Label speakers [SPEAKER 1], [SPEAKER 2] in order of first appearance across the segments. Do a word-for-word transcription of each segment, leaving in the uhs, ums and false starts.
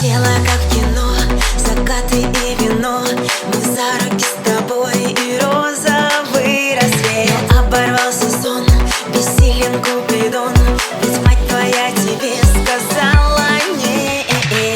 [SPEAKER 1] Тело как кино, закаты и вино. Мы за руки с тобой и розовый рассвет. Но оборвался сон, бессилен Купидон, ведь мать твоя тебе сказала нет.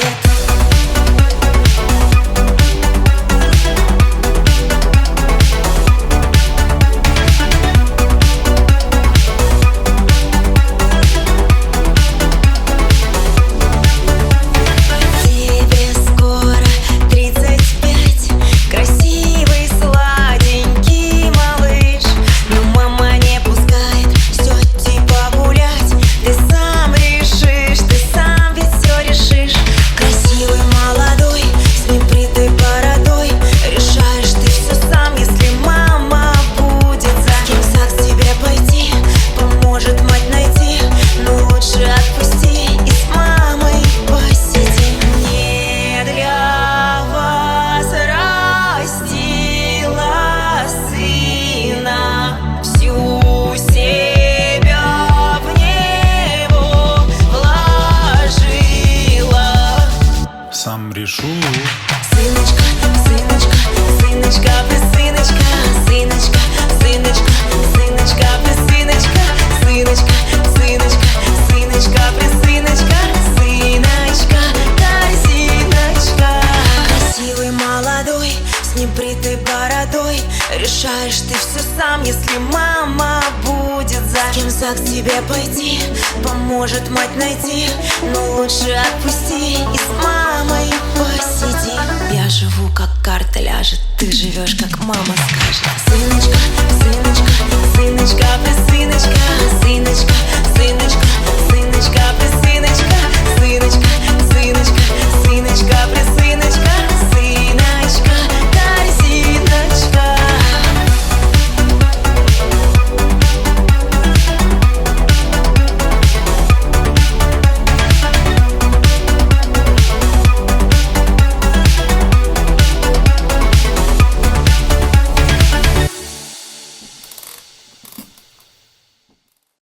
[SPEAKER 2] Сам решу.
[SPEAKER 1] Сыночка, сыночка, сыночка, присыночка, сыночка, сыночка, сыночка, присыночка, сыночка, сыночка, сыночка, присыночка, сыночка, корзиночка. Красивый, молодой, с небритой бородой, решаешь ты все сам, если мама будет за. С кем за к тебе пойти, поможет мать найти, но лучше отпусти и с мамой посиди. Я живу как карта ляжет, ты живешь как мама скажет. Сыночка, сыночка.